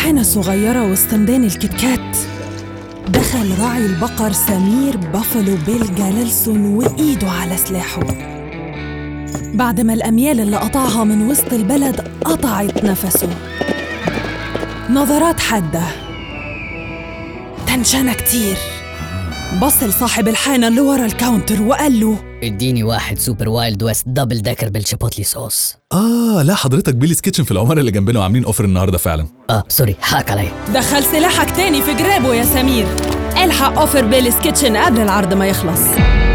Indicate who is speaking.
Speaker 1: حانة صغيرة وسط ميدان الكتكات دخل راعي البقر سمير بافلو بيل جلالسون وإيده على سلاحه. بعد ما الأميال اللي قطعها من وسط البلد قطعت نفسه، نظرات حادة، تنشنة كتير، بص لصاحب الحانة اللي ورا الكاونتر وقال له:
Speaker 2: اديني واحد سوبر وايلد ويست دبل داكر بالشيبوتلي صوص.
Speaker 3: لا حضرتك بيلي's كيتشن في العمارة اللي جنبنا وعاملين اوفر النهاردة فعلا.
Speaker 2: سوري حقك عليا.
Speaker 1: دخل سلاحك تاني في جرابه يا سمير، الحق اوفر بيلي's كيتشن قبل العرض ما يخلص.